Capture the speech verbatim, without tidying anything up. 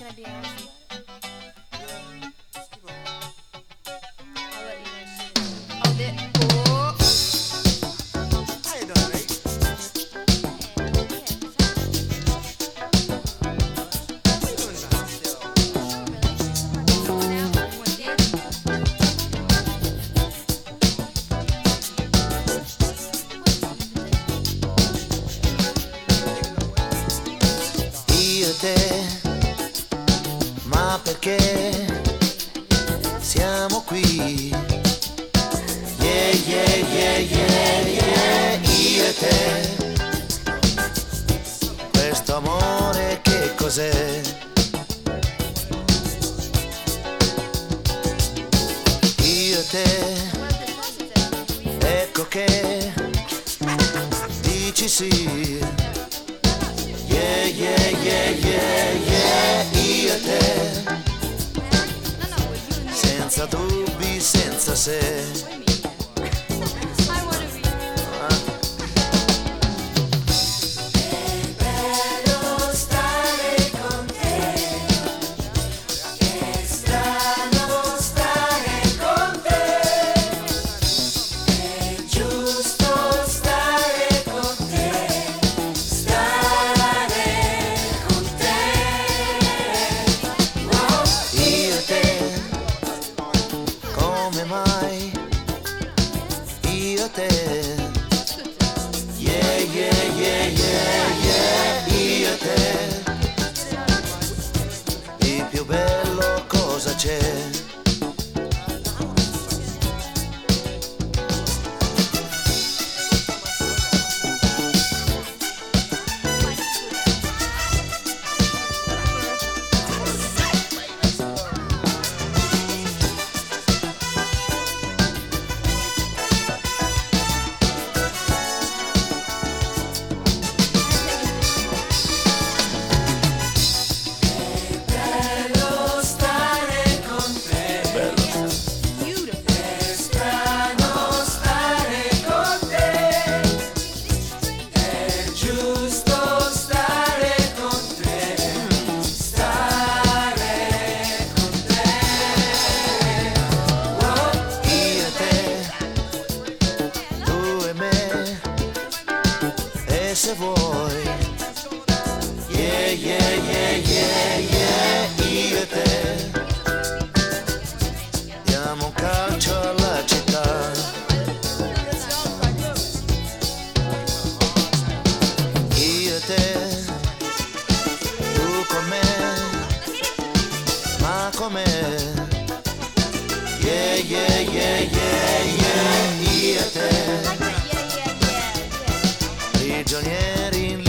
gonna be honest about it. I'll let you guys. Oh, this. Oh. How you doing, mate? What you doing now? Io e te, ma perché siamo qui? Yeah, yeah, yeah, yeah, yeah. Io e te, questo amore che cos'è? Io e te, ecco che dici sì. Yeah, yeah, yeah, yeah, yeah. Io e te, senza dubbi, senza se. Come mai io e te? Yeah, yeah, yeah, yeah, yeah. Io e te, di più bello cosa c'è? Se vuoi, yeah, yeah, yeah, yeah, yeah. Io e te diamo un calcio alla città. Io e te, tu con me, ma con me. Yeah, yeah, yeah, yeah, yeah. Io e te, prigionieri in